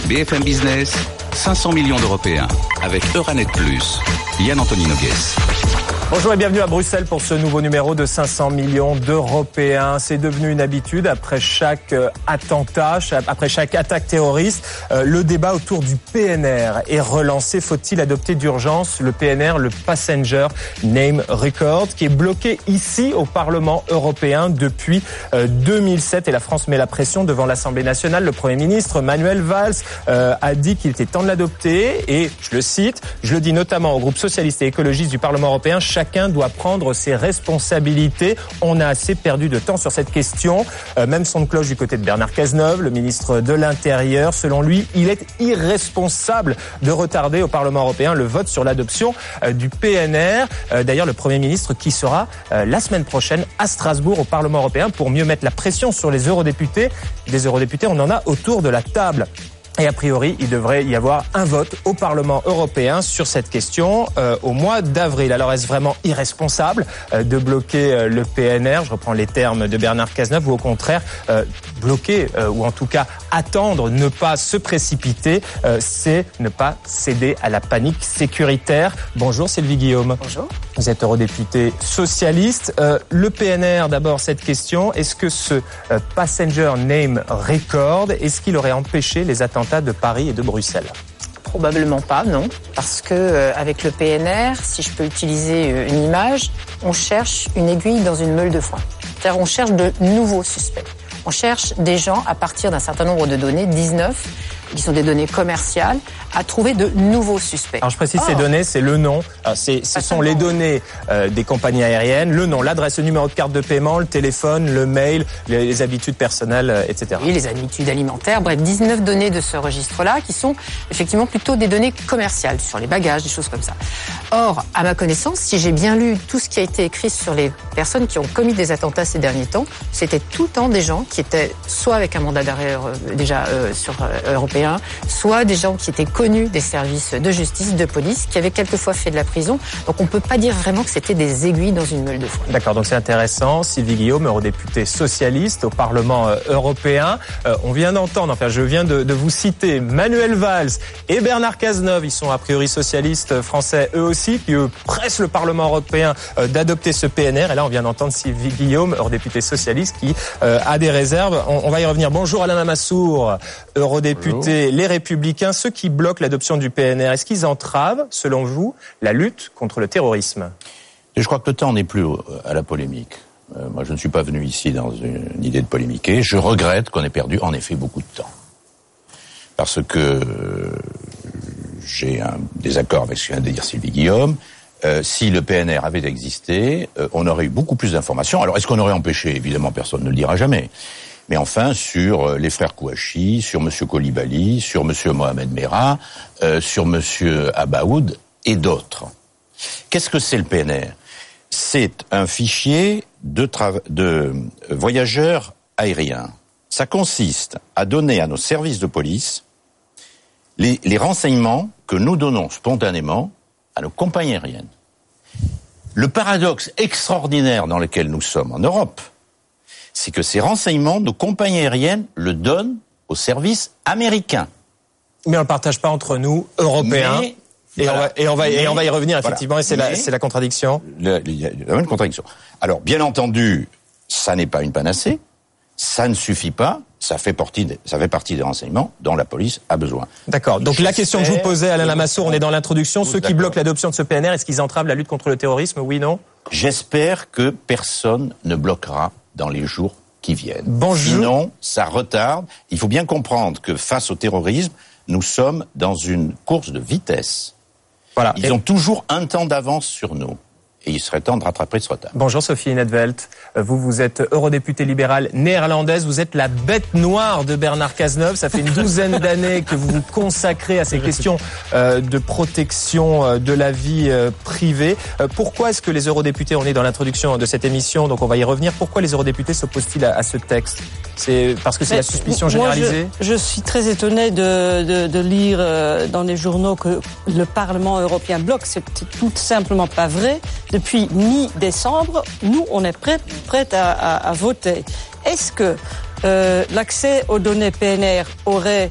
BFM Business, 500 millions d'Européens, avec Euranet Plus. Yann-Anthony Noguès. Bonjour et bienvenue à Bruxelles pour ce nouveau numéro de 500 millions d'Européens. C'est devenu une habitude après chaque attentat, après chaque attaque terroriste. Le débat autour du PNR est relancé. Faut-il adopter d'urgence le PNR, le Passenger Name Record, qui est bloqué ici au Parlement européen depuis 2007. Et la France met la pression devant l'Assemblée nationale. Le Premier ministre Manuel Valls a dit qu'il était temps de l'adopter. Et je le cite, je le dis notamment au groupe socialiste et écologiste du Parlement européen, chacun doit prendre ses responsabilités. On a assez perdu de temps sur cette question. Même son de cloche du côté de Bernard Cazeneuve, le ministre de l'Intérieur. Selon lui, il est irresponsable de retarder au Parlement européen le vote sur l'adoption du PNR. D'ailleurs, le Premier ministre qui sera la semaine prochaine à Strasbourg au Parlement européen pour mieux mettre la pression sur les eurodéputés. Des eurodéputés, on en a autour de la table. Et a priori, il devrait y avoir un vote au Parlement européen sur cette question au mois d'avril. Alors, est-ce vraiment irresponsable de bloquer le PNR? Je reprends les termes de Bernard Cazeneuve, ou au contraire, bloquer, ou en tout cas attendre, ne pas se précipiter, c'est ne pas céder à la panique sécuritaire. Bonjour Sylvie Guillaume. Bonjour. Vous êtes eurodéputée socialiste. Le PNR, d'abord cette question, est-ce que ce Passenger Name Record, est-ce qu'il aurait empêché les attentats de Paris et de Bruxelles? Probablement pas, non. Parce que avec le PNR, si je peux utiliser une image, on cherche une aiguille dans une meule de foin. C'est-à-dire on cherche de nouveaux suspects. On cherche des gens à partir d'un certain nombre de données, 19, qui sont des données commerciales, à trouver de nouveaux suspects. Alors je précise, ces données, c'est le nom, ce sont les données des compagnies aériennes, le nom, l'adresse, le numéro de carte de paiement, le téléphone, le mail, les habitudes personnelles, etc. Oui, les habitudes alimentaires, bref, 19 données de ce registre-là qui sont effectivement plutôt des données commerciales, sur les bagages, des choses comme ça. Or, à ma connaissance, si j'ai bien lu tout ce qui a été écrit sur les personnes qui ont commis des attentats ces derniers temps, c'était tout le temps des gens qui étaient soit avec un mandat d'arrêt européen, soit des gens qui étaient connus des services de justice, de police, qui avaient quelquefois fait de la prison. Donc on ne peut pas dire vraiment que c'était des aiguilles dans une meule de foin. D'accord, donc c'est intéressant. Sylvie Guillaume, eurodéputée socialiste au Parlement européen. On vient d'entendre, je viens de vous citer Manuel Valls et Bernard Cazeneuve. Ils sont a priori socialistes français eux aussi, qui eux pressent le Parlement européen d'adopter ce PNR. Et là on vient d'entendre Sylvie Guillaume, eurodéputée socialiste, qui a des réserves. On va y revenir. Bonjour Alain Lamassoure, eurodéputé Les Républicains. Ceux qui bloquent l'adoption du PNR, est-ce qu'ils entravent, selon vous, la lutte contre le terrorisme? Je crois que le temps n'est plus à la polémique. Moi, je ne suis pas venu ici dans une idée de polémiquer. Je regrette qu'on ait perdu, en effet, beaucoup de temps. Parce que j'ai un désaccord avec ce que vient de dire Sylvie Guillaume. Si le PNR avait existé, on aurait eu beaucoup plus d'informations. Alors, est-ce qu'on aurait empêché? Évidemment, personne ne le dira jamais. Mais enfin, sur les frères Kouachi, sur M. Koulibaly, sur M. Mohamed Merah, sur M. Abaoud et d'autres. Qu'est-ce que c'est le PNR? C'est un fichier de voyageurs aériens. Ça consiste à donner à nos services de police les renseignements que nous donnons spontanément à nos compagnies aériennes. Le paradoxe extraordinaire dans lequel nous sommes en Europe, c'est que ces renseignements, nos compagnies aériennes le donnent aux services américains. Mais on ne le partage pas entre nous, Européens. On va y revenir, effectivement, voilà. Et c'est la contradiction. Il y a une contradiction. Alors, bien entendu, ça n'est pas une panacée, ça ne suffit pas, ça fait partie des renseignements dont la police a besoin. D'accord. Donc la question que je vous posais, Alain Lamassoure, on est dans l'introduction. Ceux qui bloquent l'adoption de ce PNR, est-ce qu'ils entravent la lutte contre le terrorisme? Oui, non? J'espère que personne ne bloquera dans les jours qui viennent. Bonjour. Sinon, ça retarde. Il faut bien comprendre que face au terrorisme, nous sommes dans une course de vitesse. Voilà. Ils ont toujours un temps d'avance sur nous. Et il serait temps de rattraper ce retard. Bonjour Sophie Netvelt. Vous êtes eurodéputée libérale néerlandaise. Vous êtes la bête noire de Bernard Cazeneuve. Ça fait une douzaine d'années que vous vous consacrez à ces questions de protection de la vie privée. Pourquoi est-ce que les eurodéputés, on est dans l'introduction de cette émission, donc on va y revenir, pourquoi les eurodéputés s'opposent-ils à ce texte? C'est parce que c'est la suspicion généralisée? Moi, je suis très étonnée de lire dans les journaux que le Parlement européen bloque. C'est tout simplement pas vrai. Depuis mi-décembre, nous, on est prêts à voter. Est-ce que l'accès aux données PNR aurait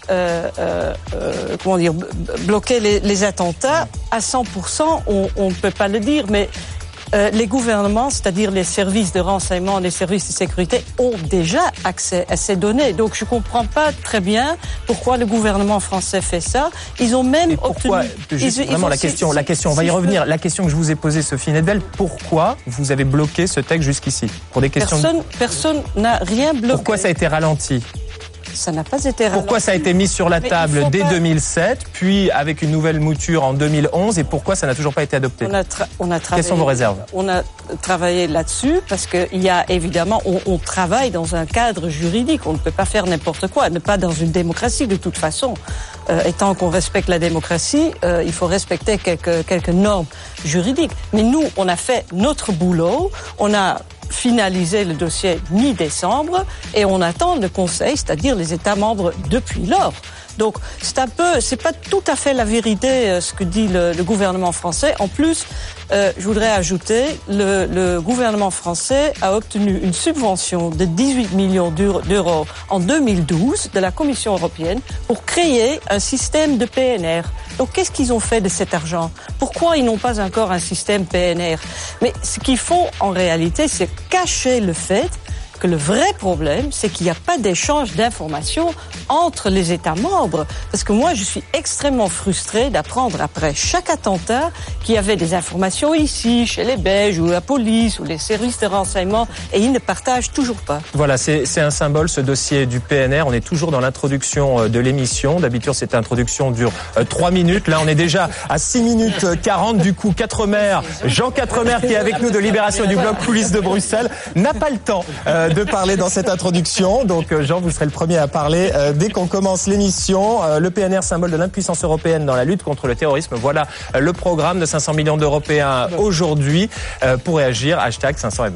bloquer les attentats à 100%, on ne peut pas le dire, mais les gouvernements, c'est-à-dire les services de renseignement, les services de sécurité, ont déjà accès à ces données. Donc je comprends pas très bien pourquoi le gouvernement français fait ça. Ils ont même pourquoi, obtenu... Vraiment la question, on va y revenir. La question que je vous ai posée, Sophie Nedveld, pourquoi vous avez bloqué ce texte jusqu'ici? Pour des questions... Personne n'a rien bloqué. Pourquoi ça a été ralenti? Ça n'a pas été ralenti. Pourquoi ça a été mis sur la table dès 2007, puis avec une nouvelle mouture en 2011, et pourquoi ça n'a toujours pas été adopté? Quelles sont vos réserves? On a travaillé là-dessus parce qu'il y a évidemment, on travaille dans un cadre juridique. On ne peut pas faire n'importe quoi, pas dans une démocratie de toute façon. Et tant qu'on respecte la démocratie, il faut respecter quelques normes juridiques. Mais nous, on a fait notre boulot. On a finalisé le dossier mi-décembre et on attend le Conseil, c'est-à-dire les États membres depuis lors. Donc c'est pas tout à fait la vérité ce que dit le gouvernement français. En plus, je voudrais ajouter, le gouvernement français a obtenu une subvention de 18 millions d'euros en 2012 de la Commission européenne pour créer un système de PNR. Donc qu'est-ce qu'ils ont fait de cet argent? Pourquoi ils n'ont pas encore un système PNR? Mais ce qu'ils font en réalité, c'est cacher le fait que le vrai problème, c'est qu'il n'y a pas d'échange d'informations entre les États membres. Parce que moi, je suis extrêmement frustrée d'apprendre après chaque attentat qu'il y avait des informations ici, chez les Belges, ou la police, ou les services de renseignement, et ils ne partagent toujours pas. Voilà, c'est un symbole, ce dossier du PNR. On est toujours dans l'introduction de l'émission. D'habitude, cette introduction dure 3 minutes. Là, on est déjà à 6 minutes 40. Du coup, Quatremer, Jean Quatremer, qui est avec nous de Libération du blog Coulisses de Bruxelles, n'a pas le temps de parler dans cette introduction. Donc Jean, vous serez le premier à parler dès qu'on commence l'émission. Le PNR, symbole de l'impuissance européenne dans la lutte contre le terrorisme. Voilà le programme de 500 millions d'Européens aujourd'hui. Pour réagir, hashtag 500M.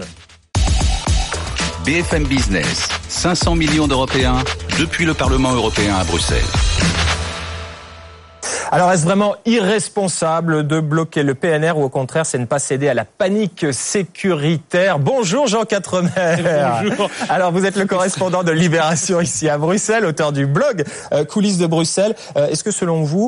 BFM Business, 500 millions d'Européens depuis le Parlement européen à Bruxelles. Alors, est-ce vraiment irresponsable de bloquer le PNR ou au contraire, c'est ne pas céder à la panique sécuritaire? Bonjour Jean Quatremer. Bonjour. Alors, vous êtes le correspondant de Libération ici à Bruxelles, auteur du blog Coulisses de Bruxelles. Est-ce que selon vous,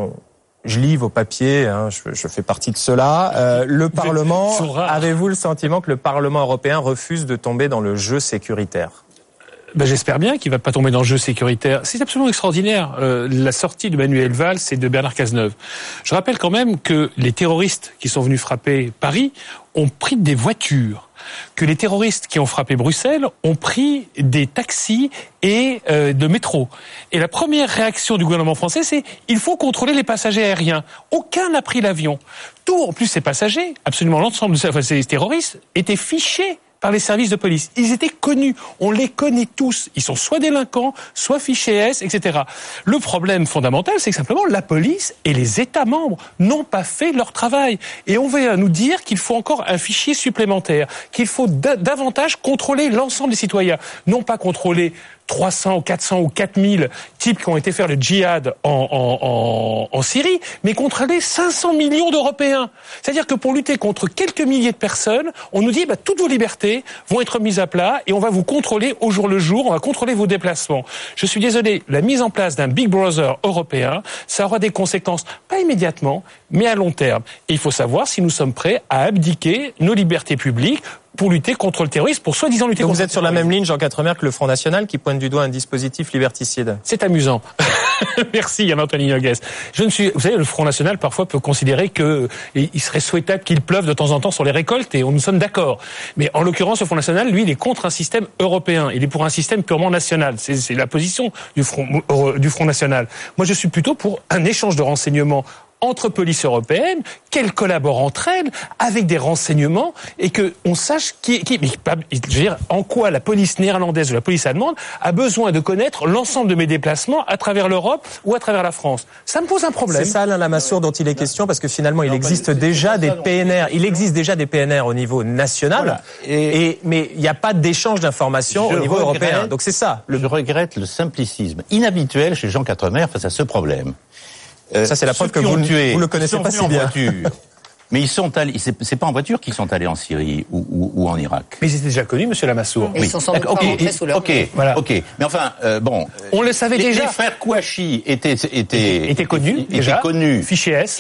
je lis vos papiers, hein, je fais partie de cela, le Parlement, avez-vous le sentiment que le Parlement européen refuse de tomber dans le jeu sécuritaire? J'espère bien qu'il va pas tomber dans le jeu sécuritaire. C'est absolument extraordinaire, la sortie de Manuel Valls et de Bernard Cazeneuve. Je rappelle quand même que les terroristes qui sont venus frapper Paris ont pris des voitures, que les terroristes qui ont frappé Bruxelles ont pris des taxis et de métro. Et la première réaction du gouvernement français, c'est il faut contrôler les passagers aériens. Aucun n'a pris l'avion. En plus, ces passagers, absolument l'ensemble de ces terroristes, étaient fichés par les services de police. Ils étaient connus. On les connaît tous. Ils sont soit délinquants, soit fichés S, etc. Le problème fondamental, c'est que simplement la police et les États membres n'ont pas fait leur travail. Et on va nous dire qu'il faut encore un fichier supplémentaire, qu'il faut davantage contrôler l'ensemble des citoyens. Non pas contrôler 300 ou 400 ou 4000 types qui ont été faire le djihad en Syrie, mais contrôler 500 millions d'Européens. C'est-à-dire que pour lutter contre quelques milliers de personnes, on nous dit toutes vos libertés vont être mises à plat et on va vous contrôler au jour le jour, on va contrôler vos déplacements. Je suis désolé, la mise en place d'un Big Brother européen, ça aura des conséquences, pas immédiatement, mais à long terme. Et il faut savoir si nous sommes prêts à abdiquer nos libertés publiques pour lutter contre le terrorisme, pour soi-disant lutter contre le terrorisme. Vous êtes sur la même ligne, Jean Quatremer, que le Front National, qui pointe du doigt un dispositif liberticide. C'est amusant. Merci, Yann-Anthony Noguès. Vous savez, le Front National, parfois, peut considérer qu'il serait souhaitable qu'il pleuve de temps en temps sur les récoltes, et nous sommes d'accord. Mais en l'occurrence, le Front National, lui, il est contre un système européen. Il est pour un système purement national. C'est la position du Front National. Moi, je suis plutôt pour un échange de renseignements entre polices européennes, qu'elles collaborent entre elles avec des renseignements et que on sache en quoi la police néerlandaise ou la police allemande a besoin de connaître l'ensemble de mes déplacements à travers l'Europe ou à travers la France. Ça me pose un problème. C'est ça, Alain Lamassoure, dont il est question, parce que finalement, il existe déjà des PNR. Il existe déjà des PNR au niveau national, voilà. Mais il n'y a pas d'échange d'informations au niveau européen. Donc c'est ça. Je regrette le simplicisme inhabituel chez Jean Quatremer face à ce problème. Ça, c'est la preuve que vous le connaissez pas si bien. Mais ils sont allés, c'est pas en voiture qu'ils sont allés en Syrie ou en Irak. Mais ils étaient déjà connus, monsieur Lamassoure. Ils sont sans doute pas rentrés sous leur... Voilà. Ok. Mais enfin, bon. On le savait déjà. Les frères Kouachi étaient connus, déjà. Fichier S.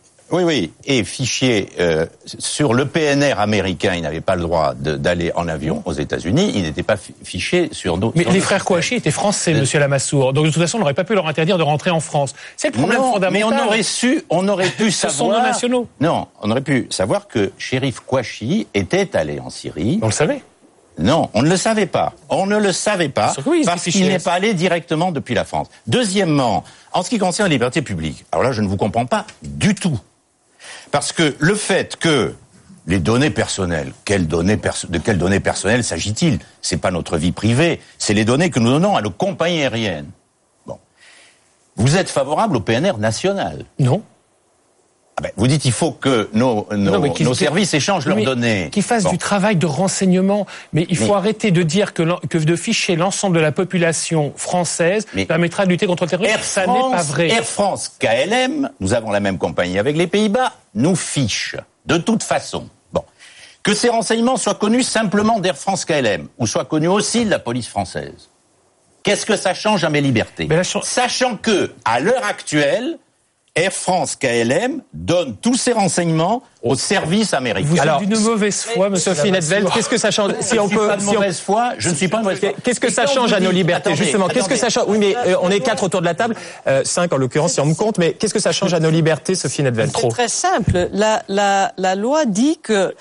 Et fichier sur le PNR américain, ils n'avaient pas le droit d'aller en avion aux États-Unis. Ils n'étaient pas fichés sur d'autres. Mais les frères Kouachi étaient français, monsieur Lamassoure. Donc de toute façon, on n'aurait pas pu leur interdire de rentrer en France. C'est le problème fondamental. Mais on aurait pu Ce savoir. sont nos nationaux. Non, on aurait pu savoir que Chérif Kouachi était allé en Syrie. On le savait. Non, on ne le savait pas. On ne le savait pas parce qu'il n'est pas allé directement depuis la France. Deuxièmement, en ce qui concerne les libertés publiques, alors là, je ne vous comprends pas du tout. Parce que le fait que les données personnelles, de quelles données personnelles s'agit-il? C'est pas notre vie privée, c'est les données que nous donnons à nos compagnies aériennes. Bon. Vous êtes favorable au PNR national? Non. Ah ben, vous dites il faut que nos services échangent leurs données. Qu'ils fassent du travail de renseignement. Mais il faut arrêter de dire que de ficher l'ensemble de la population française permettra de lutter contre le terrorisme. Ça n'est pas vrai. Air France, KLM, nous avons la même compagnie avec les Pays-Bas, nous fiche. De toute façon. Bon. Que ces renseignements soient connus simplement d'Air France KLM, ou soient connus aussi de la police française. Qu'est-ce que ça change à mes libertés? Sachant que, à l'heure actuelle, Air France KLM donne tous ces renseignements aux services américains. Vous êtes d'une mauvaise foi, monsieur Sophie Netvel. Qu'est-ce que ça change? Je ne suis pas de mauvaise foi. Qu'est-ce que ça change à nos libertés, justement? Qu'est-ce que ça change? Oui, mais on est 4 autour de la table, 5 en l'occurrence, si on me compte. Mais qu'est-ce que ça change à nos libertés, Sophie Netvel? C'est très simple. La loi dit que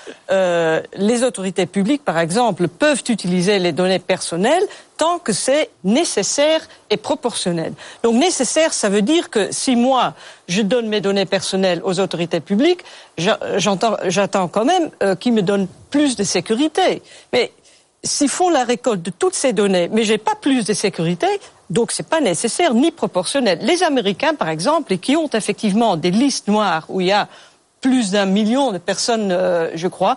les autorités publiques, par exemple, peuvent utiliser les données personnelles tant que c'est nécessaire et proportionnel. Donc nécessaire, ça veut dire que si moi, je donne mes données personnelles aux autorités publiques, j'attends quand même qu'ils me donnent plus de sécurité. Mais s'ils font la récolte de toutes ces données, mais j'ai pas plus de sécurité, donc c'est pas nécessaire ni proportionnel. Les Américains, par exemple, qui ont effectivement des listes noires où il y a plus d'1 million de personnes, je crois.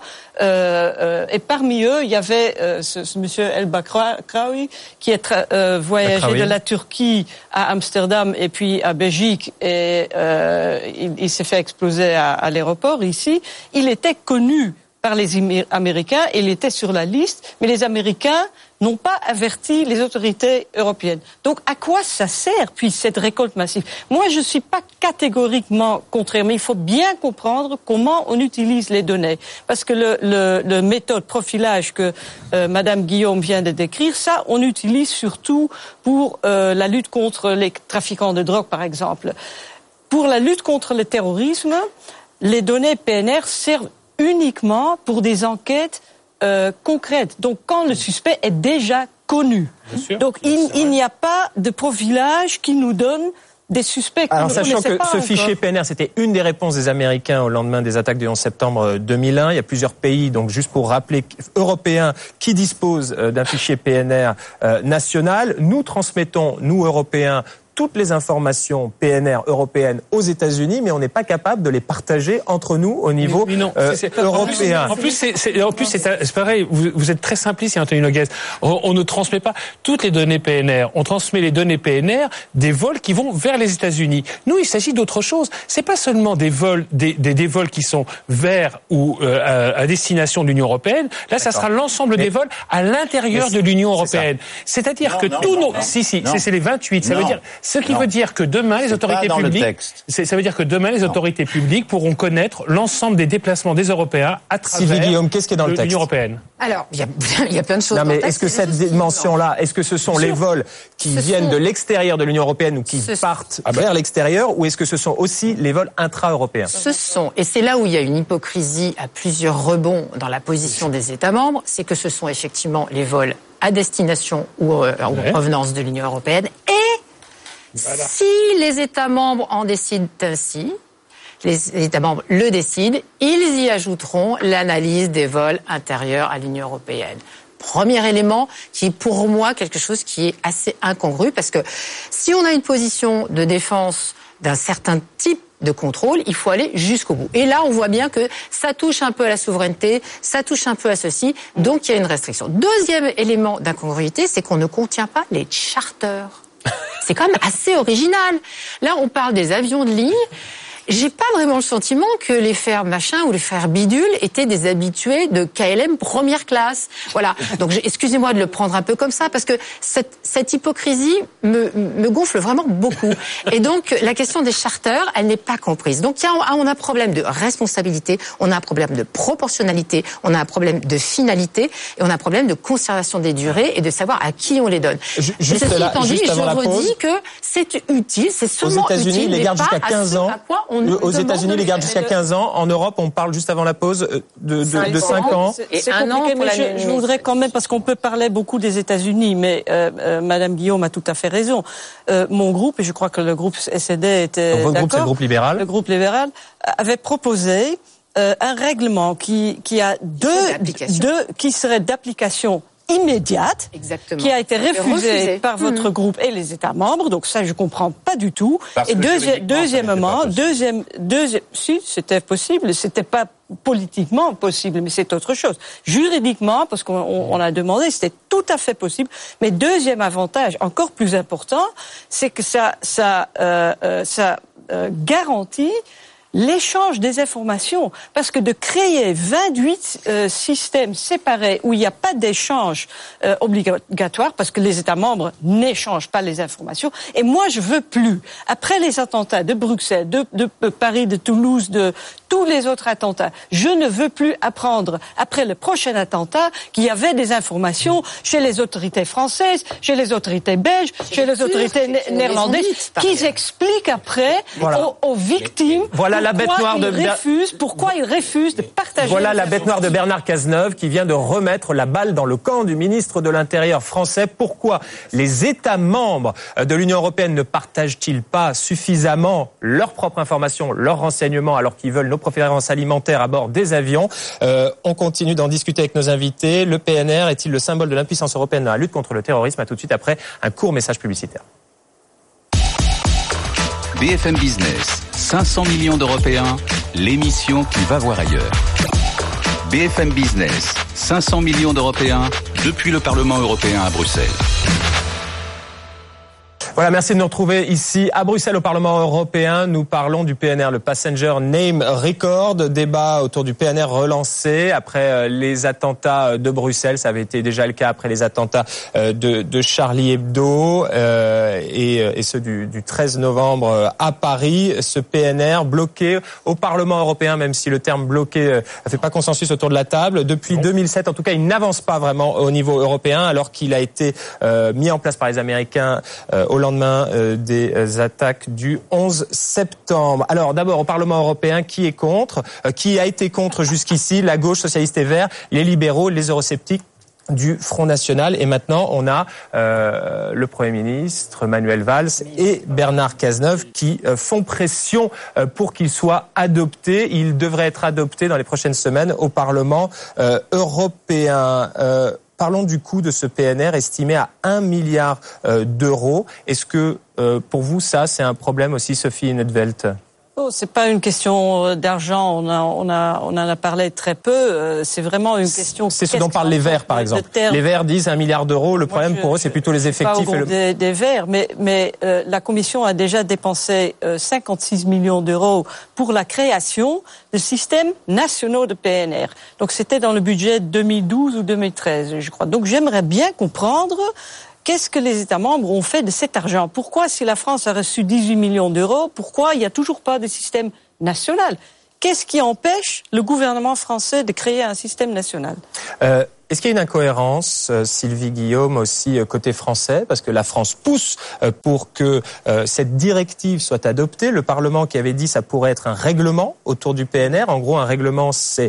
Et parmi eux, il y avait ce monsieur El Bakraoui qui est voyagé de la Turquie à Amsterdam et puis à Belgique et il s'est fait exploser à l'aéroport ici. Il était connu par les Américains, il était sur la liste, mais les Américains n'ont pas averti les autorités européennes. Donc, à quoi ça sert, puis, cette récolte massive? Moi, je suis pas catégoriquement contraire, mais il faut bien comprendre comment on utilise les données. Parce que le méthode profilage que Madame Guillaume vient de décrire, ça, on utilise surtout pour la lutte contre les trafiquants de drogue, par exemple. Pour la lutte contre le terrorisme, les données PNR servent uniquement pour des enquêtes concrètes. Donc, quand le suspect est déjà connu. Donc, il n'y a pas de profilage qui nous donne des suspects qu'on ne connaissait pas. Alors, sachant que ce fichier PNR, c'était une des réponses des Américains au lendemain des attaques du 11 septembre 2001. Il y a plusieurs pays, donc juste pour rappeler, européens, qui disposent d'un fichier PNR national. Nous transmettons, nous, Européens, toutes les informations PNR européennes aux États-Unis, mais on n'est pas capable de les partager entre nous au niveau européen. En plus, c'est pareil. Vous êtes très simpliste, Anthony Noguès. On ne transmet pas toutes les données PNR. On transmet les données PNR des vols qui vont vers les États-Unis. Nous, il s'agit d'autre chose. C'est pas seulement des vols, des vols qui sont vers ou à destination de l'Union européenne. Là, ça sera l'ensemble des vols à l'intérieur de l'Union européenne. C'est-à-dire que tous nos, c'est les 28. Ça veut dire. Ce qui veut dire que demain, les autorités publiques, ça veut dire que demain, les autorités publiques pourront connaître l'ensemble des déplacements des Européens à travers Guillaume, qu'est-ce qui est dans le texte? l'Union européenne. Alors, il y a plein de choses. Non, mais est-ce que cette dimension-là, est-ce que ce sont les vols qui viennent de l'extérieur de l'Union européenne ou qui partent vers l'extérieur, ou est-ce que ce sont aussi les vols intra-européens? Ce sont, et c'est là où il y a une hypocrisie à plusieurs rebonds dans la position des États membres, c'est que ce sont effectivement les vols à destination ou en provenance de l'Union européenne. Et si les États membres en décident ainsi, les États membres le décident, ils y ajouteront l'analyse des vols intérieurs à l'Union européenne. Premier élément qui est pour moi quelque chose qui est assez incongru, parce que si on a une position de défense d'un certain type de contrôle, il faut aller jusqu'au bout. Et là, on voit bien que ça touche un peu à la souveraineté, ça touche un peu à ceci, donc il y a une restriction. Deuxième élément d'incongruité, c'est qu'on ne contient pas les charters. C'est quand même assez original. Là, on parle des avions de ligne J'ai pas vraiment le sentiment que les frères machin ou les frères bidule étaient des habitués de KLM première classe. Voilà. Donc excusez-moi de le prendre un peu comme ça, parce que cette hypocrisie me gonfle vraiment beaucoup. Et donc la question des charters, elle n'est pas comprise. Donc on a un problème de responsabilité, on a un problème de proportionnalité, on a un problème de finalité, et on a un problème de conservation des durées et de savoir à qui on les donne. Ceci étant dit, je redis que c'est utile, c'est seulement utile. Aux États-Unis, les gardent jusqu'à 15 ans. Aux États-Unis, les gardent jusqu'à 15 ans. En Europe, on parle juste avant la pause de 5 ans. C'est compliqué, mais je voudrais quand même, parce qu'on peut parler beaucoup des États-Unis, mais Madame Guillaume a tout à fait raison. Mon groupe, et je crois que le groupe SED était d'accord. Votre groupe, c'est le groupe libéral. Le groupe libéral avait proposé un règlement qui a qui serait d'application immédiate, exactement, qui a été refusé par votre groupe et les États membres. Donc ça, je comprends pas du tout. Parce et que deuxièmement, si c'était possible, c'était pas politiquement possible, mais c'est autre chose. Juridiquement, parce qu'on a demandé, c'était tout à fait possible. Mais deuxième avantage, encore plus important, c'est que ça garantit l'échange des informations, parce que de créer 28 systèmes séparés où il n'y a pas d'échange obligatoire, parce que les États membres n'échangent pas les informations, et moi je veux plus, après les attentats de Bruxelles, de Paris, de Toulouse, de tous les autres attentats, je ne veux plus apprendre, après le prochain attentat, qu'il y avait des informations chez les autorités françaises, chez les autorités belges, chez les autorités néerlandaises, qui expliquent après aux victimes pourquoi ils refusent de partager. Voilà la bête noire de Bernard Cazeneuve qui vient de remettre la balle dans le camp du ministre de l'Intérieur français. Pourquoi les États membres de l'Union européenne ne partagent-ils pas suffisamment leurs propres informations, leurs renseignements, alors qu'ils veulent nos préférences alimentaires à bord des avions? On continue d'en discuter avec nos invités. Le PNR est-il le symbole de l'impuissance européenne dans la lutte contre le terrorisme? À tout de suite après un court message publicitaire. BFM Business, 500 millions d'Européens, l'émission qui va voir ailleurs. BFM Business, 500 millions d'Européens, depuis le Parlement européen à Bruxelles. Voilà, merci de nous retrouver ici à Bruxelles au Parlement européen. Nous parlons du PNR, le Passenger Name Record. Débat autour du PNR relancé après les attentats de Bruxelles. Ça avait été déjà le cas après les attentats de Charlie Hebdo et ceux du 13 novembre à Paris. Ce PNR bloqué au Parlement européen, même si le terme bloqué ne fait pas consensus autour de la table. Depuis 2007, en tout cas, il n'avance pas vraiment au niveau européen, alors qu'il a été mis en place par les Américains au lendemain des attaques du 11 septembre. Alors d'abord au Parlement européen, qui est contre? Qui a été contre jusqu'ici? La gauche, socialiste et vert, les libéraux, les eurosceptiques du Front National. Et maintenant, on a le Premier ministre Manuel Valls et Bernard Cazeneuve qui font pression pour qu'il soit adopté. Il devrait être adopté dans les prochaines semaines au Parlement européen. Parlons du coût de ce PNR estimé à 1 milliard d'euros. Est-ce que pour vous, ça, c'est un problème aussi, Sophie Netvelt? Oh, c'est pas une question d'argent. On en a parlé très peu. C'est vraiment une question. C'est ce dont parlent les Verts, par exemple. Les Verts disent 1 milliard d'euros. Le problème pour eux, c'est plutôt les effectifs. Pas au des Verts, mais la Commission a déjà dépensé 56 millions d'euros pour la création de systèmes nationaux de PNR. Donc c'était dans le budget 2012 ou 2013, je crois. Donc j'aimerais bien comprendre. Qu'est-ce que les États membres ont fait de cet argent? Pourquoi, si la France a reçu 18 millions d'euros, pourquoi il n'y a toujours pas de système national? Qu'est-ce qui empêche le gouvernement français de créer un système national? Est-ce qu'il y a une incohérence, Sylvie Guillaume, aussi côté français, parce que la France pousse pour que cette directive soit adoptée. Le Parlement qui avait dit ça pourrait être un règlement autour du PNR. En gros, un règlement, c'est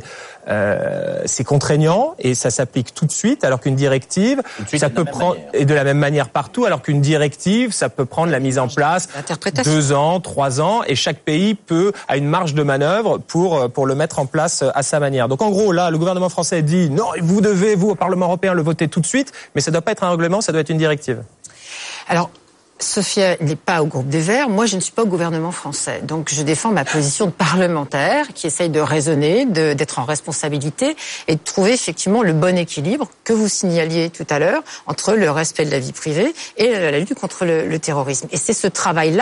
contraignant et ça s'applique tout de suite, alors qu'une directive, ça peut prendre et de la même manière partout, alors qu'une directive, ça peut prendre la mise en place 2 ans, 3 ans, et chaque pays a une marge de manœuvre pour le mettre en place à sa manière. Donc en gros, là, le gouvernement français dit non, vous devez vous, au Parlement européen, le voter tout de suite, mais ça ne doit pas être un règlement, ça doit être une directive. Alors, Sophia n'est pas au groupe des Verts, moi je ne suis pas au gouvernement français. Donc je défends ma position de parlementaire qui essaye de raisonner, d'être en responsabilité et de trouver effectivement le bon équilibre que vous signaliez tout à l'heure entre le respect de la vie privée et la lutte contre le terrorisme. Et c'est ce travail-là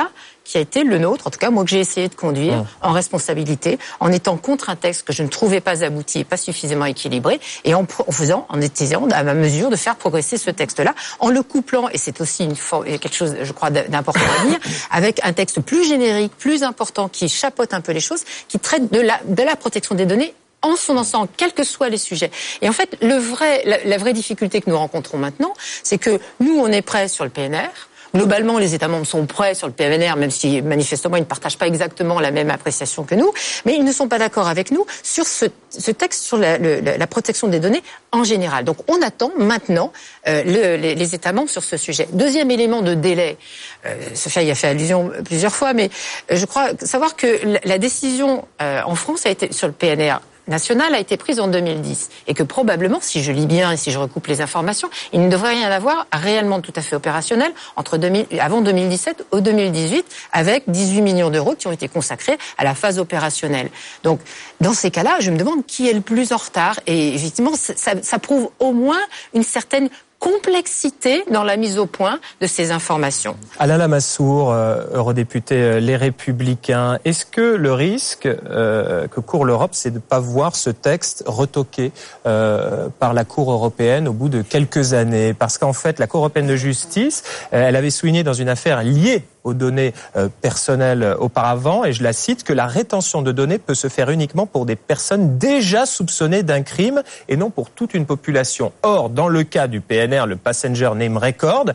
qui a été le nôtre, en tout cas moi que j'ai essayé de conduire en responsabilité, en étant contre un texte que je ne trouvais pas abouti et pas suffisamment équilibré, et en essayant à ma mesure de faire progresser ce texte-là, en le couplant, et c'est aussi quelque chose, je crois, d'important à dire, avec un texte plus générique, plus important, qui chapeaute un peu les choses, qui traite de la protection des données en son ensemble, quels que soient les sujets. Et en fait, la vraie difficulté que nous rencontrons maintenant, c'est que nous, on est prêts sur le PNR. Globalement, les États membres sont prêts sur le PNR, même si manifestement ils ne partagent pas exactement la même appréciation que nous, mais ils ne sont pas d'accord avec nous sur ce texte sur la protection des données en général. Donc on attend maintenant les États membres sur ce sujet. Deuxième élément de délai, Sophia y a fait allusion plusieurs fois, mais je crois savoir que la décision en France a été sur le PNR nationale a été prise en 2010 et que probablement, si je lis bien et si je recoupe les informations, il ne devrait rien avoir réellement tout à fait opérationnel avant 2017 ou 2018 avec 18 millions d'euros qui ont été consacrés à la phase opérationnelle. Donc, dans ces cas-là, je me demande qui est le plus en retard et effectivement, ça prouve au moins une certaine complexité dans la mise au point de ces informations. Alain Lamassoure, eurodéputé Les Républicains, est-ce que le risque que court l'Europe, c'est de ne pas voir ce texte retoqué par la Cour européenne au bout de quelques années? Parce qu'en fait, la Cour européenne de justice, elle avait souligné dans une affaire liée aux données personnelles auparavant, et je la cite, que la rétention de données peut se faire uniquement pour des personnes déjà soupçonnées d'un crime et non pour toute une population. Or, dans le cas du PNR, le Passenger Name Record,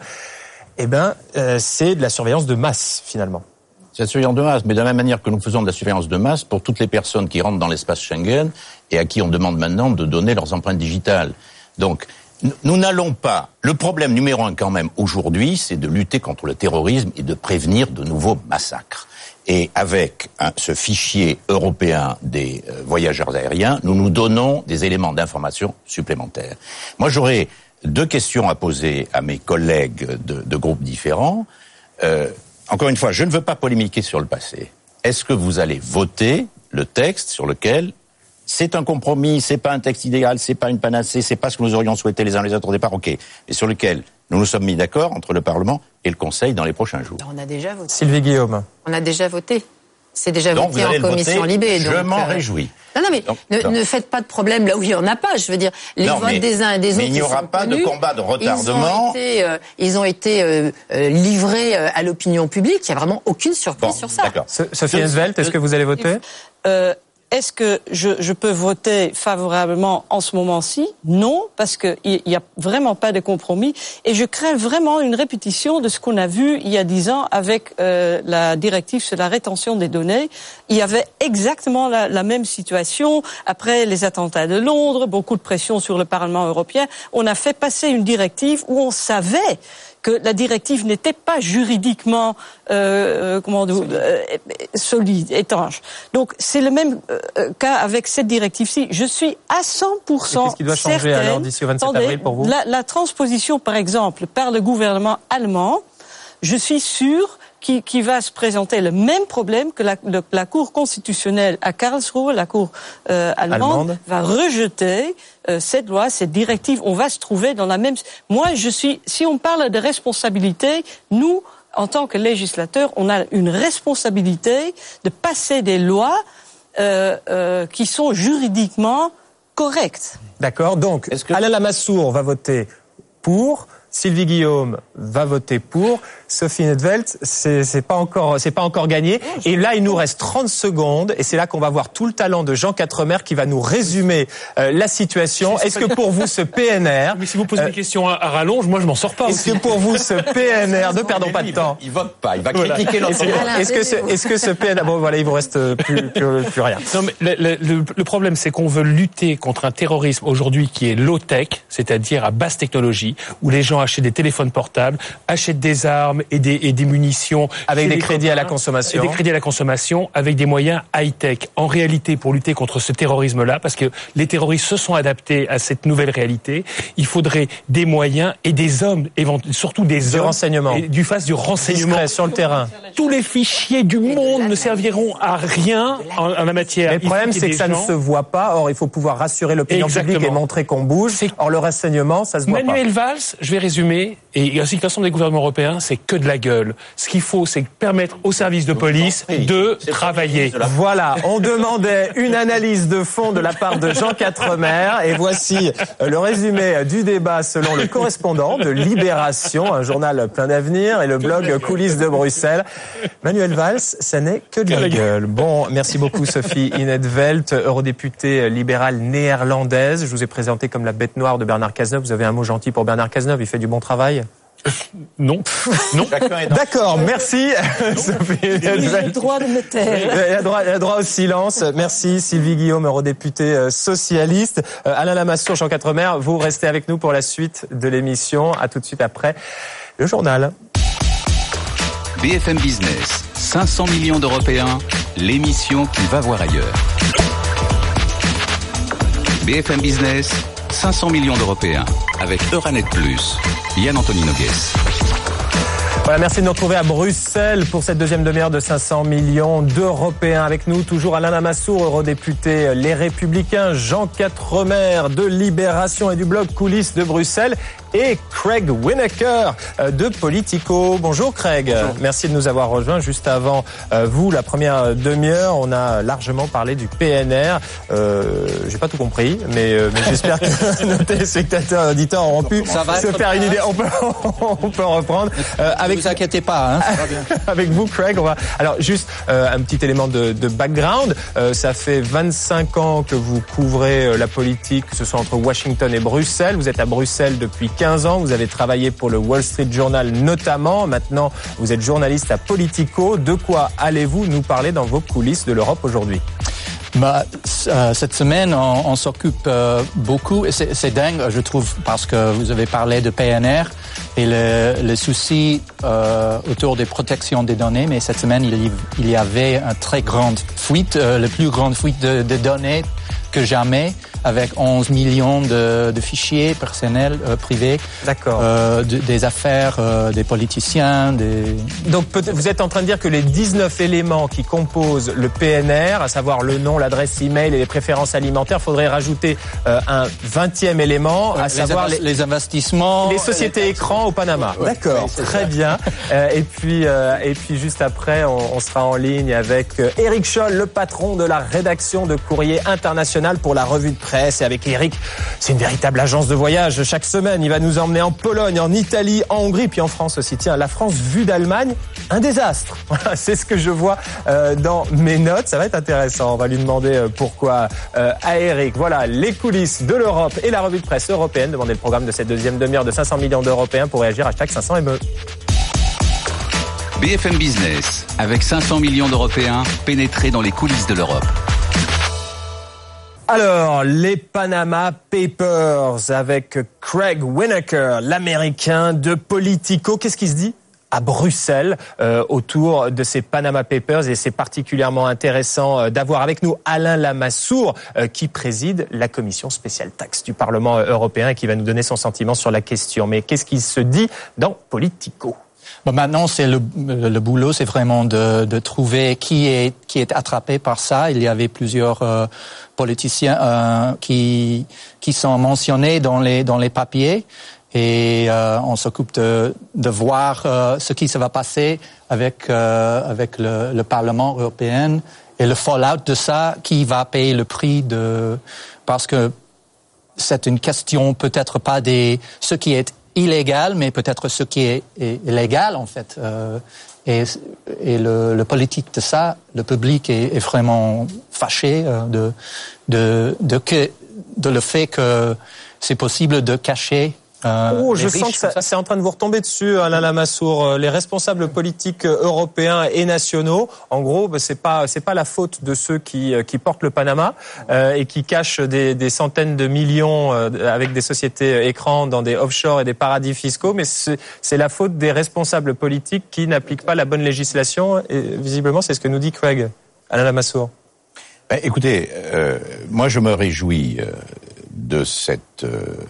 c'est de la surveillance de masse, finalement. C'est la surveillance de masse, mais de la même manière que nous faisons de la surveillance de masse pour toutes les personnes qui rentrent dans l'espace Schengen et à qui on demande maintenant de donner leurs empreintes digitales. Donc, nous n'allons pas... Le problème numéro 1 quand même aujourd'hui, c'est de lutter contre le terrorisme et de prévenir de nouveaux massacres. Et avec ce fichier européen des voyageurs aériens, nous nous donnons des éléments d'information supplémentaires. Moi, j'aurais 2 questions à poser à mes collègues de groupes différents. Encore une fois, je ne veux pas polémiquer sur le passé. Est-ce que vous allez voter le texte sur lequel c'est un compromis, c'est pas un texte idéal, c'est pas une panacée, c'est pas ce que nous aurions souhaité les uns les autres au départ, ok, mais sur lequel nous nous sommes mis d'accord entre le Parlement et le Conseil dans les prochains jours? On a déjà voté. Sylvie Guillaume. On a déjà voté. C'est déjà voté en commission Libé. Je m'en réjouis. Non, mais ne faites pas de problème là où il n'y en a pas. Je veux dire, les votes des uns et des autres. Mais il n'y aura pas de combat de retardement. Ils ont été livrés à l'opinion publique. Il n'y a vraiment aucune surprise sur ça. D'accord. Sophie Hensveld, est-ce que vous allez voter? Est-ce que je peux voter favorablement en ce moment-ci? Non, parce qu'il n'y a vraiment pas de compromis. Et je crains vraiment une répétition de ce qu'on a vu il y a 10 ans avec la directive sur la rétention des données. Il y avait exactement la même situation. Après les attentats de Londres, beaucoup de pression sur le Parlement européen. On a fait passer une directive où on savait que la directive n'était pas juridiquement solide, étanche. Donc c'est le même cas avec cette directive-ci. Je suis à 100% qu'est-ce qui doit changer alors d'ici au 27 avril pour vous? La transposition, par exemple, par le gouvernement allemand, je suis sûr qui va se présenter le même problème que la Cour constitutionnelle à Karlsruhe, la Cour allemande, va rejeter cette loi, cette directive. On va se trouver dans la même... Moi, si on parle de responsabilité, nous, en tant que législateurs, on a une responsabilité de passer des lois qui sont juridiquement correctes. D'accord, donc Alain Lamassoure va voter pour, Sylvie Guillaume va voter pour, Sophie Hensveld, c'est pas encore gagné. Et là, il nous reste 30 secondes, et c'est là qu'on va voir tout le talent de Jean Quatremer qui va nous résumer la situation. Est-ce que pour vous, ce PNR... Mais si vous posez des questions à rallonge, moi je m'en sors pas. Est-ce que pour vous, ce PNR... Ne perdons pas de temps. Il vote pas, il va critiquer notre... Est-ce que ce PNR... Bon, voilà, il vous reste plus rien. Non, mais le problème, c'est qu'on veut lutter contre un terrorisme aujourd'hui qui est low-tech, c'est-à-dire à basse technologie, où les gens achètent des téléphones portables, achètent des armes et des munitions. Avec des crédits à la consommation. Et des crédits à la consommation, avec des moyens high-tech. En réalité, pour lutter contre ce terrorisme-là, parce que les terroristes se sont adaptés à cette nouvelle réalité, il faudrait des moyens et des hommes, surtout des hommes. Du renseignement. Du renseignement. Discret, sur le terrain. tous les fichiers du monde ne serviront à rien en la matière. Mais le problème, c'est que ça ne se voit pas. Or, il faut pouvoir rassurer l'opinion publique et montrer qu'on bouge. Or, le renseignement, ça se voit pas. Manuel Valls, je vais résumer, et ainsi que l'ensemble des gouvernements européens, c'est que de la gueule. Ce qu'il faut, c'est permettre aux services de police de travailler. Voilà, on demandait une analyse de fond de la part de Jean Quatremer, et voici le résumé du débat selon le correspondant de Libération, un journal plein d'avenir, et le blog Coulisses de Bruxelles. Manuel Valls, ça n'est que de la gueule. Bon, merci beaucoup Sophie In 't Veld, eurodéputée libérale néerlandaise. Je vous ai présenté comme la bête noire de Bernard Cazeneuve. Vous avez un mot gentil pour Bernard Cazeneuve, il fait du bon travail? Non. D'accord, merci Sophie. J'ai le droit de me taire. Il a droit au silence. Merci Sylvie Guillaume, eurodéputée socialiste. Alain Lamassoure, Jean Quatremer, vous restez avec nous pour la suite de l'émission. À tout de suite après le journal. BFM Business, 500 millions d'Européens, l'émission qui va voir ailleurs. BFM Business, 500 millions d'Européens, avec Euranet Plus. Yann-Anthony Nogues. Voilà, merci de nous retrouver à Bruxelles pour cette deuxième demi-heure de 500 millions d'Européens. Avec nous, toujours Alain Lamassoure, eurodéputé Les Républicains, Jean Quatremer de Libération et du blog Coulisses de Bruxelles, et Craig Winaker de Politico. Bonjour Craig. Bonjour. Merci de nous avoir rejoints. Juste avant vous, la première demi-heure, on a largement parlé du PNR. J'ai pas tout compris, mais j'espère que nos téléspectateurs et auditeurs auront pu se faire une idée. On peut reprendre. Ne vous inquiétez pas. Hein. Avec vous Craig, on va... Alors juste un petit élément de background. Ça fait 25 ans que vous couvrez la politique, que ce soit entre Washington et Bruxelles. Vous êtes à Bruxelles depuis 15 ans, vous avez travaillé pour le Wall Street Journal notamment. Maintenant, vous êtes journaliste à Politico. De quoi allez-vous nous parler dans vos coulisses de l'Europe aujourd'hui ? Cette semaine, on s'occupe beaucoup, et c'est dingue, je trouve, parce que vous avez parlé de PNR et le souci autour des protections des données, mais cette semaine, il y avait une très grande fuite, la plus grande fuite de données que jamais, avec 11 millions de fichiers personnels privés. D'accord. Des affaires, des politiciens, Donc vous êtes en train de dire que les 19 éléments qui composent le PNR, à savoir le nom, l'adresse email et les préférences alimentaires, faudrait rajouter un 20e élément, à savoir les investissements, les sociétés écrans au Panama. Ouais, d'accord, oui, très bien. Et puis juste après, on sera en ligne avec Éric Scholl, le patron de la rédaction de Courrier International pour la revue de presse. Et avec Éric, c'est une véritable agence de voyage. Chaque semaine, il va nous emmener en Pologne, en Italie, en Hongrie, puis en France aussi. Tiens, la France vue d'Allemagne, un désastre. Voilà, c'est ce que je vois dans mes notes. Ça va être intéressant. On va lui demander pourquoi à Éric. Voilà, les coulisses de l'Europe et la revue de presse européenne. Demandez le programme de cette deuxième demi-heure de 500 millions d'Européens pour réagir. #500ME. BFM Business, avec 500 millions d'Européens, pénétrés dans les coulisses de l'Europe. Alors, les Panama Papers avec Craig Winaker, l'Américain de Politico. Qu'est-ce qui se dit à Bruxelles autour de ces Panama Papers? Et c'est particulièrement intéressant d'avoir avec nous Alain Lamassoure qui préside la commission spéciale taxe du Parlement européen et qui va nous donner son sentiment sur la question. Mais qu'est-ce qui se dit dans Politico? Bon, maintenant, c'est le boulot, c'est vraiment de trouver qui est attrapé par ça. Il y avait plusieurs politiciens qui sont mentionnés dans les papiers, et on s'occupe de voir ce qui se va passer avec le Parlement européen et le fallout de ça, qui va payer le prix parce que c'est une question peut-être pas ce qui est illégal, mais peut-être ce qui est légal en fait. Et le politique de ça, le public est vraiment fâché de le fait que c'est possible de cacher. Je sens que c'est en train de vous retomber dessus, Alain Lamassoure. Les responsables politiques européens et nationaux, en gros, c'est pas la faute de ceux qui portent le Panama et qui cachent des centaines de millions avec des sociétés écrans dans des offshore et des paradis fiscaux, mais c'est la faute des responsables politiques qui n'appliquent pas la bonne législation. Et visiblement, c'est ce que nous dit Craig. Alain Lamassoure. Écoutez, moi je me réjouis de cette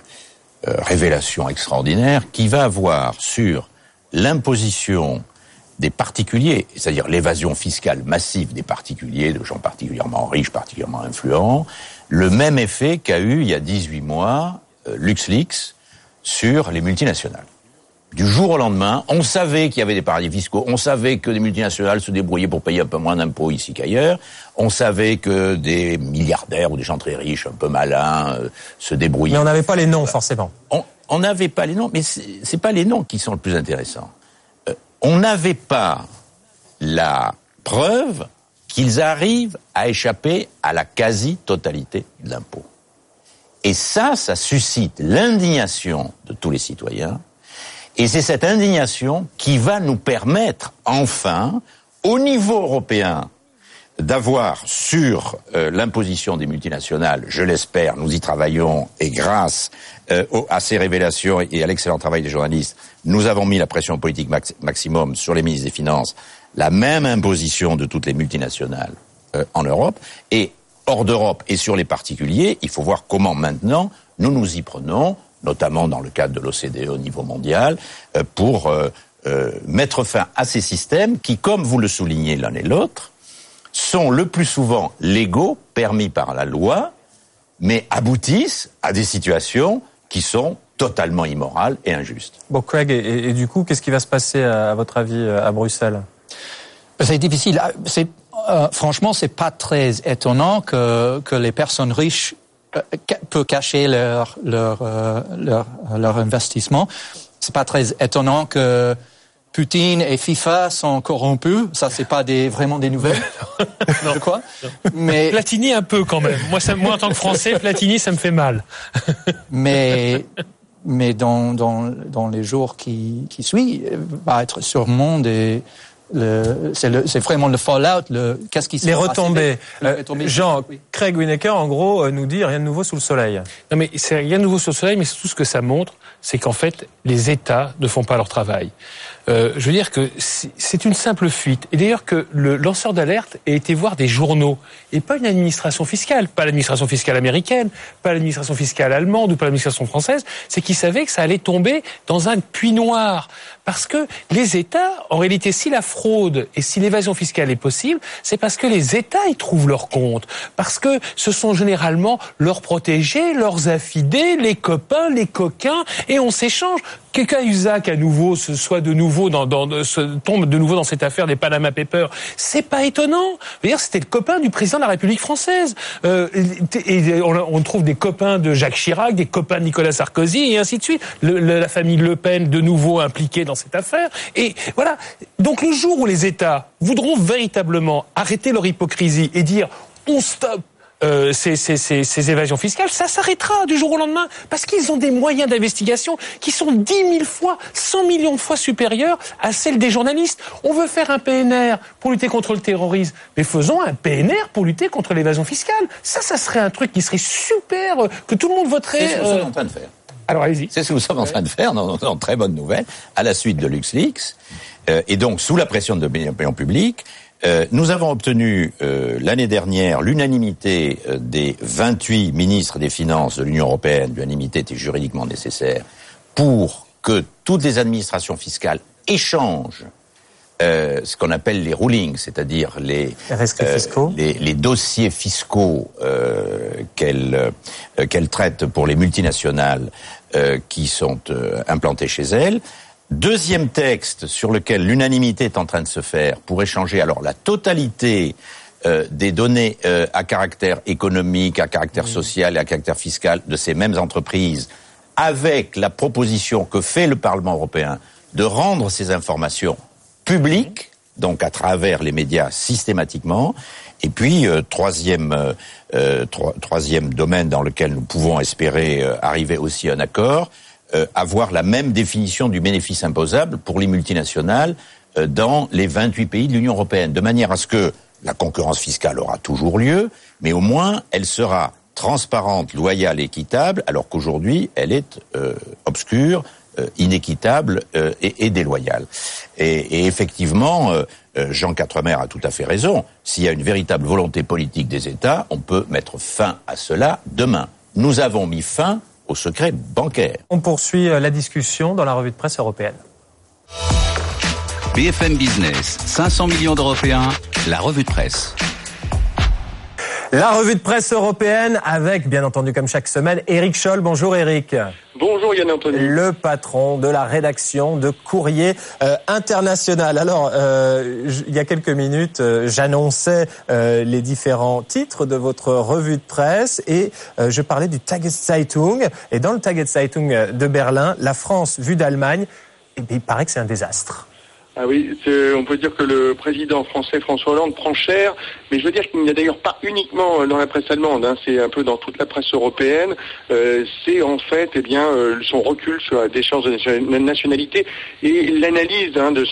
révélation extraordinaire qui va avoir sur l'imposition des particuliers, c'est-à-dire l'évasion fiscale massive des particuliers, de gens particulièrement riches, particulièrement influents, le même effet qu'a eu il y a 18 mois LuxLeaks sur les multinationales. Du jour au lendemain, on savait qu'il y avait des paradis fiscaux, on savait que des multinationales se débrouillaient pour payer un peu moins d'impôts ici qu'ailleurs, on savait que des milliardaires ou des gens très riches, un peu malins, se débrouillaient. Mais on n'avait pas les noms, forcément. On n'avait pas les noms, mais c'est pas les noms qui sont le plus intéressants. On n'avait pas la preuve qu'ils arrivent à échapper à la quasi-totalité de l'impôt. Et ça suscite l'indignation de tous les citoyens. Et c'est cette indignation qui va nous permettre, enfin, au niveau européen, d'avoir sur l'imposition des multinationales, je l'espère, nous y travaillons, et grâce à ces révélations et à l'excellent travail des journalistes, nous avons mis la pression politique maximum sur les ministres des Finances, la même imposition de toutes les multinationales en Europe, et hors d'Europe et sur les particuliers, il faut voir comment maintenant nous nous y prenons, notamment dans le cadre de l'OCDE au niveau mondial, pour mettre fin à ces systèmes qui, comme vous le soulignez l'un et l'autre, sont le plus souvent légaux, permis par la loi, mais aboutissent à des situations qui sont totalement immorales et injustes. Bon, Craig, et du coup, qu'est-ce qui va se passer, à votre avis, à Bruxelles ? C'est difficile. Franchement, c'est pas très étonnant que les personnes riches peuvent cacher leur investissement. C'est pas très étonnant que Poutine et FIFA sont corrompus. Ça, c'est pas vraiment des nouvelles. Non. Je crois. Mais Platini un peu quand même. Moi, en tant que Français, Platini, ça me fait mal. mais dans les jours qui suivent, va être sûrement c'est vraiment le fallout, qu'est-ce qui se passe. Les retombées. Jean, oui. Craig Winaker, en gros, nous dit rien de nouveau sous le soleil. Non, mais c'est rien de nouveau sur le soleil, mais c'est tout ce que ça montre, c'est qu'en fait, les États ne font pas leur travail. Je veux dire que c'est une simple fuite. Et d'ailleurs que le lanceur d'alerte ait été voir des journaux et pas une administration fiscale, pas l'administration fiscale américaine, pas l'administration fiscale allemande ou pas l'administration française, c'est qu'il savait que ça allait tomber dans un puits noir. Parce que les États, en réalité, si la fraude et si l'évasion fiscale est possible, c'est parce que les États y trouvent leur compte. Parce que ce sont généralement leurs protégés, leurs affidés, les copains, les coquins, et on s'échange. Que Cahuzac, à nouveau, tombe de nouveau dans cette affaire des Panama Papers, c'est pas étonnant. D'ailleurs, c'était le copain du président de la République française. Et on trouve des copains de Jacques Chirac, des copains de Nicolas Sarkozy, et ainsi de suite. La famille Le Pen, de nouveau impliquée dans cette affaire. Et voilà. Donc, le jour où les États voudront véritablement arrêter leur hypocrisie et dire « on stoppe », ces évasions fiscales, ça s'arrêtera du jour au lendemain parce qu'ils ont des moyens d'investigation qui sont 10 000 fois, 100 millions de fois supérieurs à celles des journalistes. On veut faire un PNR pour lutter contre le terrorisme, mais faisons un PNR pour lutter contre l'évasion fiscale. Ça serait un truc qui serait super, que tout le monde voterait. C'est ce que nous sommes en train de faire. Alors allez-y. C'est ce que nous sommes en train de faire, dans très bonne nouvelle, à la suite de LuxLeaks, et donc sous la pression de l'opinion publique. Nous avons obtenu l'année dernière l'unanimité des 28 ministres des Finances de l'Union européenne. L'unanimité était juridiquement nécessaire pour que toutes les administrations fiscales échangent ce qu'on appelle les rulings, c'est-à-dire les dossiers fiscaux qu'elles traitent pour les multinationales qui sont implantées chez elles. Deuxième texte sur lequel l'unanimité est en train de se faire pour échanger alors la totalité des données à caractère économique, à caractère social et à caractère fiscal de ces mêmes entreprises, avec la proposition que fait le Parlement européen de rendre ces informations publiques, donc à travers les médias systématiquement. Et puis troisième domaine dans lequel nous pouvons espérer arriver aussi à un accord, avoir la même définition du bénéfice imposable pour les multinationales dans les 28 pays de l'Union européenne, de manière à ce que la concurrence fiscale aura toujours lieu, mais au moins elle sera transparente, loyale et équitable, alors qu'aujourd'hui elle est obscure, inéquitable et déloyale. Et effectivement, Jean Quatremer a tout à fait raison. S'il y a une véritable volonté politique des États, on peut mettre fin à cela demain. Nous avons mis fin au secret bancaire. On poursuit la discussion dans la revue de presse européenne. BFM Business, 500 millions d'Européens, la revue de presse. La revue de presse européenne avec, bien entendu, comme chaque semaine, Éric Scholl. Bonjour Éric. Bonjour Yann Anthony. Le patron de la rédaction de Courrier International. Alors, il y a quelques minutes, j'annonçais les différents titres de votre revue de presse et je parlais du Tageszeitung. Et dans le Tageszeitung de Berlin, la France vue d'Allemagne, eh bien, il paraît que c'est un désastre. Ah oui, on peut dire que le président français François Hollande prend cher, mais je veux dire qu'il n'y a d'ailleurs pas uniquement dans la presse allemande, c'est un peu dans toute la presse européenne. C'est en fait, son recul sur la déchéance de nationalité et l'analyse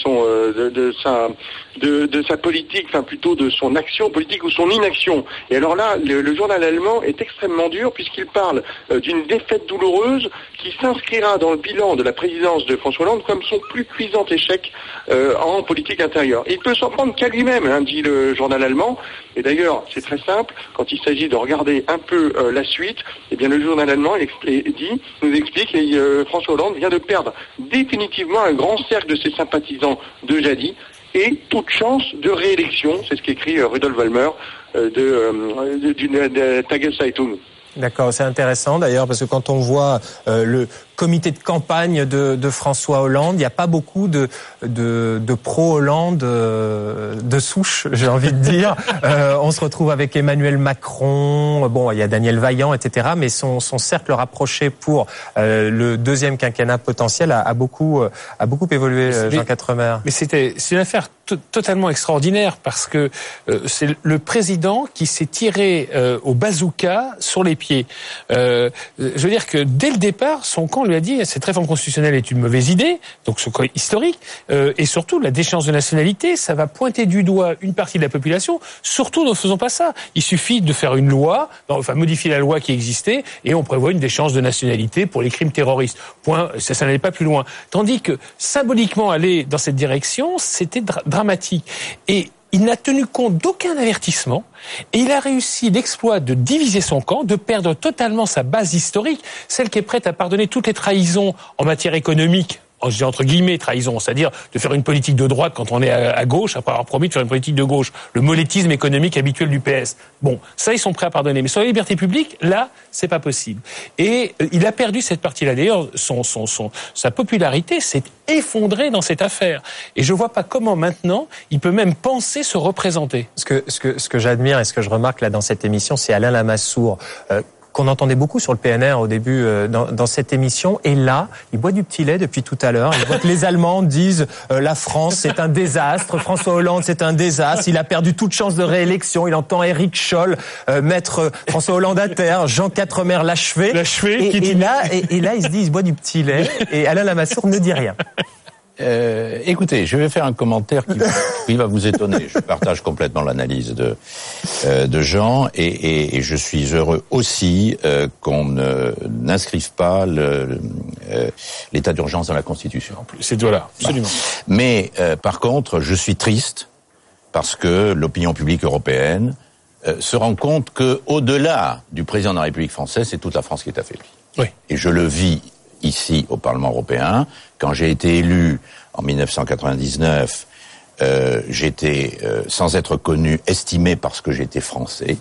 de sa politique, enfin plutôt de son action politique ou son inaction. Et alors là, le journal allemand est extrêmement dur puisqu'il parle d'une défaite douloureuse qui s'inscrira dans le bilan de la présidence de François Hollande comme son plus cuisant échec en politique intérieure. Et il peut s'en prendre qu'à lui-même, dit le journal allemand. Et d'ailleurs, c'est très simple, quand il s'agit de regarder un peu la suite, eh bien le journal allemand nous explique que François Hollande vient de perdre définitivement un grand cercle de ses sympathisants de jadis et toute chance de réélection, c'est ce qu'écrit Rudolf Wallmer de Tageszeitung. D'accord, c'est intéressant d'ailleurs parce que quand on voit le comité de campagne de François Hollande, il n'y a pas beaucoup de pro-Hollande de souche, j'ai envie de dire. On se retrouve avec Emmanuel Macron, bon, il y a Daniel Vaillant, etc. Mais son cercle rapproché pour le deuxième quinquennat potentiel a beaucoup évolué, Jean Quatremer. Mais c'est une affaire totalement extraordinaire parce que c'est le président qui s'est tiré au bazooka sur les pieds. Je veux dire que dès le départ, son camp lui a dit cette réforme constitutionnelle est une mauvaise idée, donc ce cas historique, et surtout la déchéance de nationalité, ça va pointer du doigt une partie de la population. Surtout, ne faisons pas ça. Il suffit de faire une loi, modifier la loi qui existait, et on prévoit une déchéance de nationalité pour les crimes terroristes. Point. Ça n'allait pas plus loin. Tandis que symboliquement aller dans cette direction, c'était dramatique. Et il n'a tenu compte d'aucun avertissement et il a réussi l'exploit de diviser son camp, de perdre totalement sa base historique, celle qui est prête à pardonner toutes les trahisons en matière économique, entre guillemets trahison, c'est-à-dire de faire une politique de droite quand on est à gauche, après avoir promis de faire une politique de gauche, le monétisme économique habituel du PS. Bon, ça ils sont prêts à pardonner, mais sur la liberté publique, là, c'est pas possible. Et il a perdu cette partie-là. D'ailleurs, sa popularité s'est effondrée dans cette affaire. Et je vois pas comment maintenant il peut même penser se représenter. Ce que j'admire et ce que je remarque là dans cette émission, c'est Alain Lamassoure. Qu'on entendait beaucoup sur le PNR au début dans cette émission. Et là, il boit du petit lait depuis tout à l'heure. Il voit que les Allemands disent la France, c'est un désastre. François Hollande, c'est un désastre. Il a perdu toute chance de réélection. Il entend Éric Scholl mettre François Hollande à terre. Jean Quatremer l'achever. Et là, il se dit, il se boit du petit lait. Et Alain Lamassoure ne dit rien. Écoutez, je vais faire un commentaire qui va vous étonner. Je partage complètement l'analyse de Jean et je suis heureux aussi qu'on n'inscrive pas l'état d'urgence dans la Constitution. C'est voilà, absolument. Mais par contre, je suis triste parce que l'opinion publique européenne se rend compte que au-delà du président de la République française, c'est toute la France qui est affaiblie. Oui. Et je le vis ici au Parlement européen. Quand j'ai été élu en 1999, j'étais, sans être connu, estimé parce que j'étais français.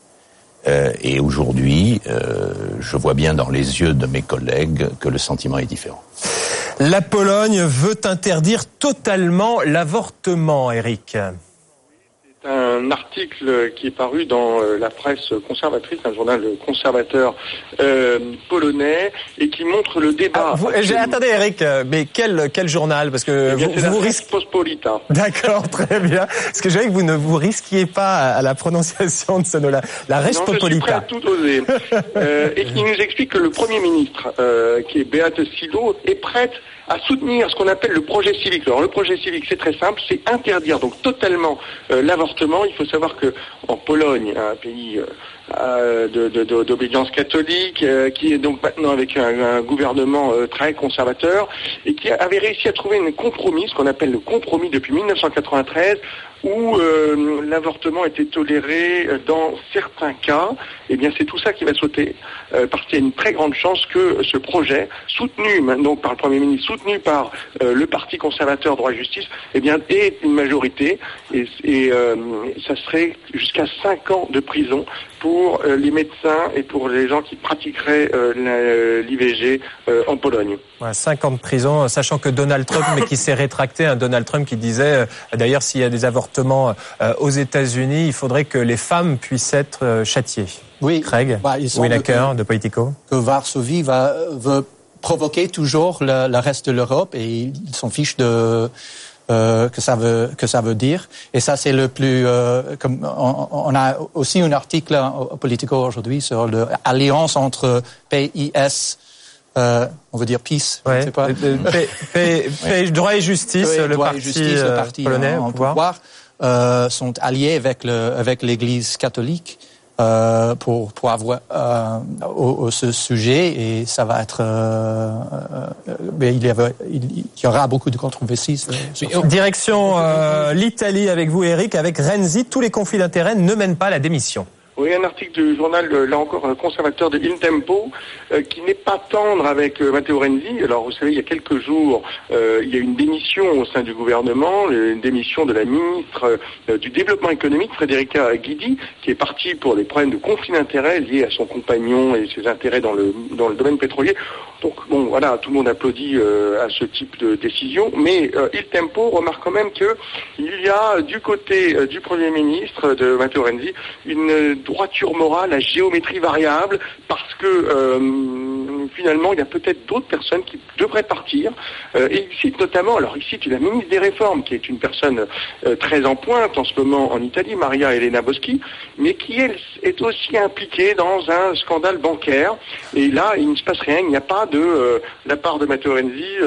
Et aujourd'hui, je vois bien dans les yeux de mes collègues que le sentiment est différent. La Pologne veut interdire totalement l'avortement, Éric. Un article qui est paru dans la presse conservatrice, un journal conservateur polonais, et qui montre le débat. Attendez, Éric, mais quel journal? Parce que vous risquez. Pospolita. D'accord, très bien. Parce que je dirais que vous ne vous risquiez pas à la prononciation de ce nom-là. La Respospolita. Je suis prêt à tout oser. Et qui nous explique que le Premier ministre, qui est Beate Szydło, est prête à soutenir ce qu'on appelle le projet civique. Alors le projet civique, c'est très simple, c'est interdire donc totalement l'avortement. Il faut savoir que en Pologne, un pays d'obédience catholique, qui est donc maintenant avec un gouvernement très conservateur, et qui avait réussi à trouver un compromis, ce qu'on appelle le compromis depuis 1993, où l'avortement était toléré dans certains cas. Eh bien, c'est tout ça qui va sauter, parce qu'il y a une très grande chance que ce projet, soutenu donc par le Premier ministre, soutenu par le Parti conservateur droit et justice, eh bien, ait une majorité, et ça serait jusqu'à 5 ans de prison pour les médecins et pour les gens qui pratiqueraient l'IVG en Pologne. Ouais, 5 ans de prison, sachant que Donald Trump, mais qui s'est rétracté, Donald Trump qui disait, d'ailleurs, s'il y a des avortements aux États-Unis, il faudrait que les femmes puissent être châtiées. Oui. Craig Winaker de Politico. Que Varsovie veut provoquer toujours le reste de l'Europe, et ils s'en fichent de que ça veut dire. Et ça, c'est le plus. Comme on a aussi un article au Politico aujourd'hui sur l'alliance entre PIS. On veut dire peace, ouais. je sais pas. Droit et justice, oui, le parti polonais en pouvoir sont alliés avec l'Église catholique pour avoir ce sujet, et ça va être. Il y aura beaucoup de controverses. Direction l'Italie avec vous, Eric, avec Renzi. Tous les conflits d'intérêts ne mènent pas à la démission. Oui, un article du journal, là encore, conservateur de Il Tempo, qui n'est pas tendre avec Matteo Renzi. Alors, vous savez, il y a quelques jours, il y a une démission au sein du gouvernement, une démission de la ministre du Développement économique, Federica Guidi, qui est partie pour des problèmes de conflit d'intérêts liés à son compagnon et ses intérêts dans le domaine pétrolier. Donc, bon, voilà, tout le monde applaudit à ce type de décision, mais Il Tempo remarque quand même que il y a du côté du Premier ministre, de Matteo Renzi, une droiture morale à géométrie variable, parce que finalement il y a peut-être d'autres personnes qui devraient partir, et il cite notamment, alors il cite la ministre des Réformes, qui est une personne très en pointe en ce moment en Italie, Maria Elena Boschi, mais qui elle est aussi impliquée dans un scandale bancaire, et là il ne se passe rien, il n'y a pas de la part de Matteo Renzi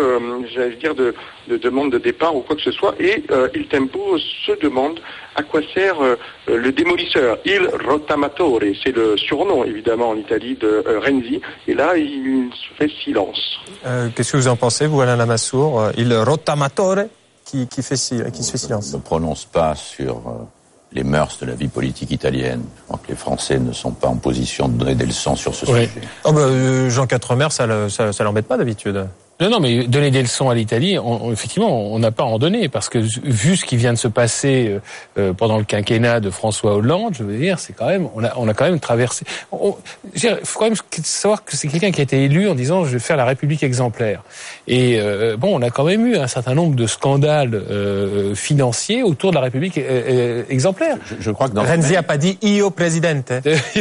de demande de départ ou quoi que ce soit, et Il Tempo se demande à quoi sert le démolisseur, Il Rottamatore, c'est le surnom évidemment en Italie de Renzi, et là il se fait silence. Qu'est-ce que vous en pensez, vous, Alain Lamassoure? Il Rottamatore qui se fait silence. Je ne me prononce pas sur les mœurs de la vie politique italienne. Je crois que les Français ne sont pas en position de donner des leçons sur ce sujet. Oh Jean Quatremer, ça l'embête pas d'habitude. Non, mais donner des leçons à l'Italie, effectivement, on n'a pas à en donner, parce que vu ce qui vient de se passer pendant le quinquennat de François Hollande, je veux dire, c'est quand même, on a quand même traversé. Il faut quand même savoir que c'est quelqu'un qui a été élu en disant je vais faire la République exemplaire. Et on a quand même eu un certain nombre de scandales financiers autour de la République exemplaire. Je crois que dans Renzi n'a pas dit io presidente.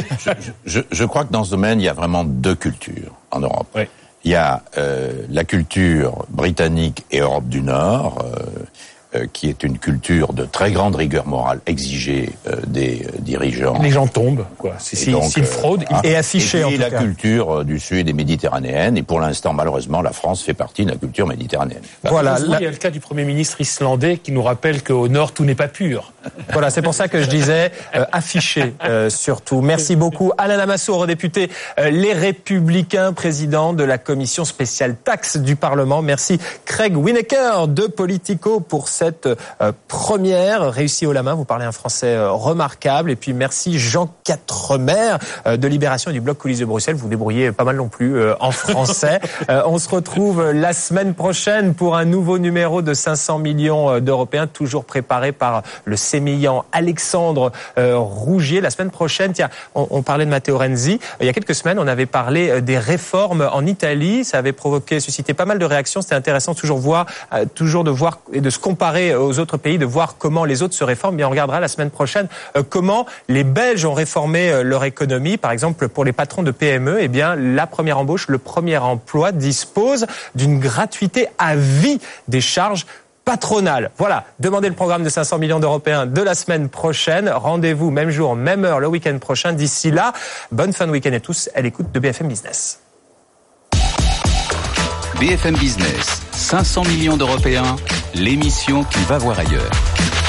je crois que dans ce domaine, il y a vraiment deux cultures en Europe. Oui. Il y a la culture britannique et Europe du Nord, qui est une culture de très grande rigueur morale exigée des dirigeants. Les gens tombent, quoi. S'ils fraudent, et affichés, en tout cas. Et la culture du Sud et méditerranéenne, et pour l'instant, malheureusement, la France fait partie de la culture méditerranéenne. Voilà. Il y a le cas du Premier ministre islandais qui nous rappelle qu'au Nord, tout n'est pas pur. Voilà, c'est pour ça que je disais affiché surtout. Merci beaucoup Alain Lamassoure, député Les Républicains, président de la commission spéciale taxes du Parlement. Merci Craig Winaker de Politico pour cette première réussie haut la main. Vous parlez un français remarquable. Et puis merci Jean Quatremer de Libération et du Bloc Coulisses de Bruxelles. Vous vous débrouillez pas mal non plus en français. On se retrouve la semaine prochaine pour un nouveau numéro de 500 millions d'Européens, toujours préparé par le sémillant Alexandre Rougier. La semaine prochaine, tiens, on parlait de Matteo Renzi. Il y a quelques semaines, on avait parlé des réformes en Italie. Ça avait suscité pas mal de réactions. C'était intéressant toujours de voir et de se comparer aux autres pays, de voir comment les autres se réforment. Mais on regardera la semaine prochaine comment les Belges ont réformé leur économie. Par exemple, pour les patrons de PME, eh bien, la première embauche, le premier emploi dispose d'une gratuité à vie des charges patronale. Voilà, demandez le programme de 500 millions d'Européens de la semaine prochaine. Rendez-vous même jour, même heure le week-end prochain. D'ici là, bonne fin de week-end à tous à l'écoute de BFM Business. BFM Business, 500 millions d'Européens, l'émission qui va voir ailleurs.